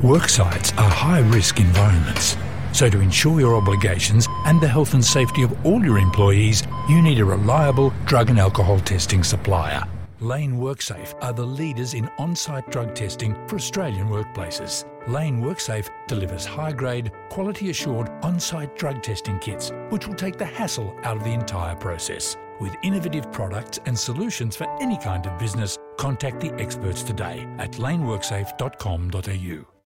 Work sites are high-risk environments. So to ensure your obligations and the health and safety of all your employees, you need a reliable drug and alcohol testing supplier. Lane WorkSafe are the leaders in on-site drug testing for Australian workplaces. Lane WorkSafe delivers high-grade, quality-assured on-site drug testing kits, which will take the hassle out of the entire process. With innovative products and solutions for any kind of business, contact the experts today at laneworksafe.com.au.